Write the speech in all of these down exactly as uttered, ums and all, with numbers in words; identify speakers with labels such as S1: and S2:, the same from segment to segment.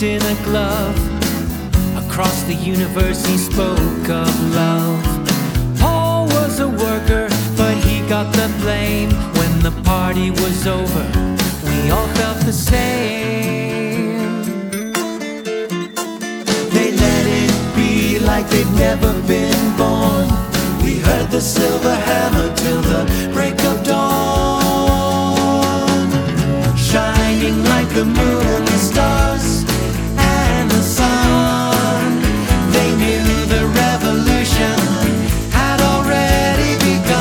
S1: wrapped in a glove. Across the universe he spoke of love. Paul was a worker, but he got the blame. When the party was over, we all felt the same. They let it be like they'd never been born. We heard the silver hammer till the break of dawn, shining like the moon, the stars, and the sun. They knew the revolution had already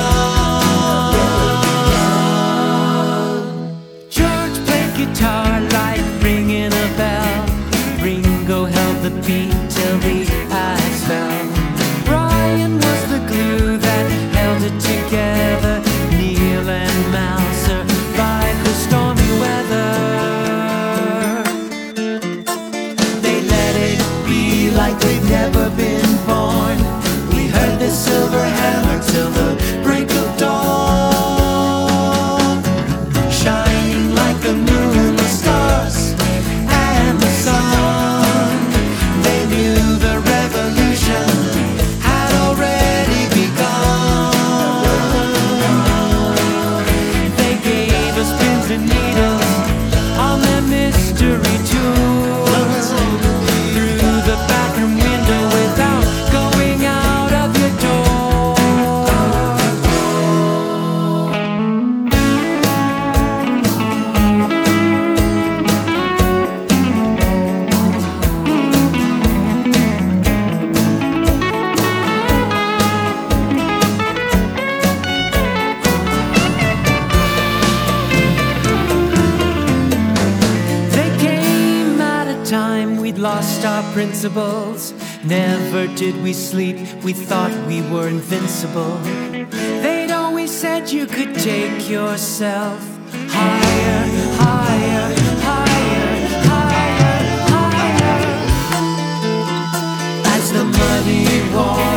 S1: begun. George played guitar like ringing a bell. Ringo held the beat till the eyes fell. Brian was the glue that held it together. Neil and Mal survived the stormy weather. They let it be like they'd never been born. We heard the silver hammer till the break of dawn, shining like the moon, the stars, and the sun. They knew the revolution had already begun. They gave us pins and needles on their mystery tours, through the bathroom window without going out of your door. They came at a time we'd lost our principles. Never did we sleep, we thought we were invincible. They'd always said you could take yourself higher, higher, higher, higher, higher. As the muddy water